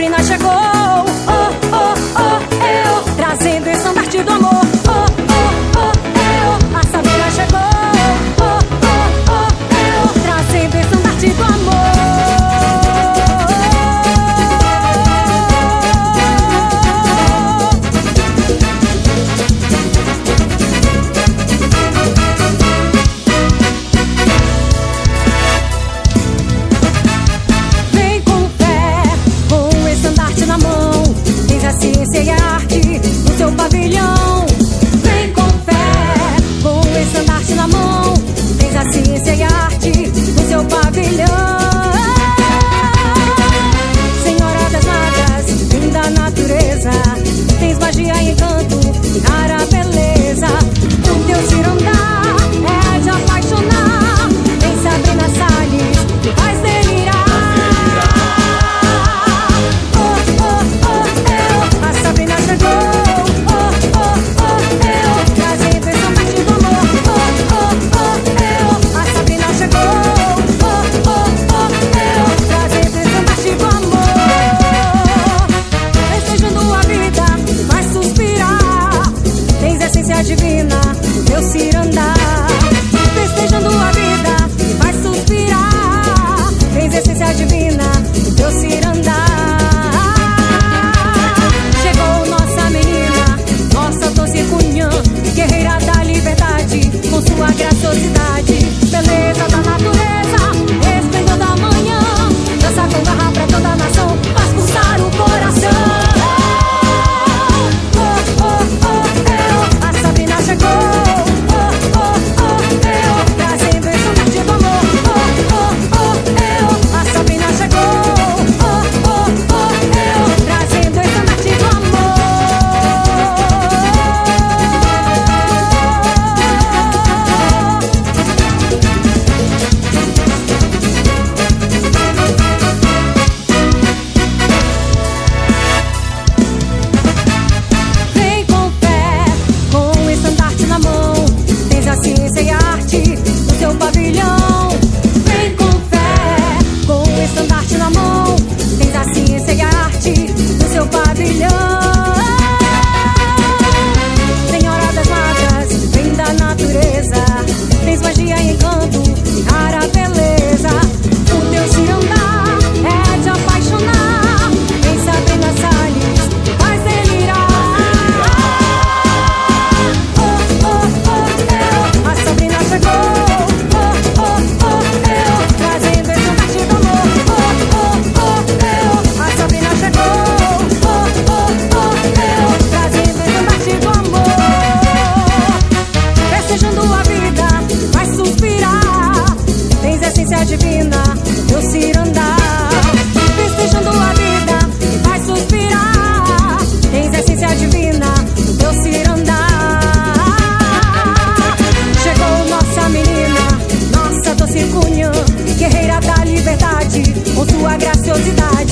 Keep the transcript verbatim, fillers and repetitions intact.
Sabrina chegou, oh, oh, oh, eu, trazendo esse estandarte do amor, oh, oh, oh, eu. A Sabrina chegou, oh, oh, oh, eu, trazendo esse estandarte do amor. Ciência e arte no seu pavilhão. Vem com fé, com esse estandarte na mão. Tens a ciência e arte no seu pavilhão. Senhora das matas, vem da natureza. Tens magia e encanto e rara beleza. O teu cirandá é de apaixonar. Vem Sabrina Salles, que faz delirar. Divina, teu cirandá, festejando a vida, vai suspirar. Tens essência divina, teu cirandá. Chegou nossa menina, nossa doce cunhã, guerreira da liberdade, com sua graciosidade, beleza da natureza, esplendor da manhã. Dança com garra pra toda a nação, faz pulsar o coração. Chegou, oh, oh, oh, eu, trazendo esse estandarte do amor, oh, oh, oh, eu. A Sabrina chegou, oh, oh, oh, eu, trazendo esse estandarte do amor. Vem com fé, com esse estandarte na mão. Tens a ciência e arte no seu pavilhão. Vem com fé, com esse estandarte na mão. Tens a ciência e arte no seu pavilhão. Senhora das matas, vem da natureza. Tens magia e encanto e rara beleza. O teu cirandá é de apaixonar. Vem Sabrina Salles, faz delirar. Divina, teu cirandá, festejando a vida, vai suspirar. Tens essência divina, teu cirandá. Chegou nossa menina, nossa doce cunhã, guerreira da liberdade, com sua graciosidade.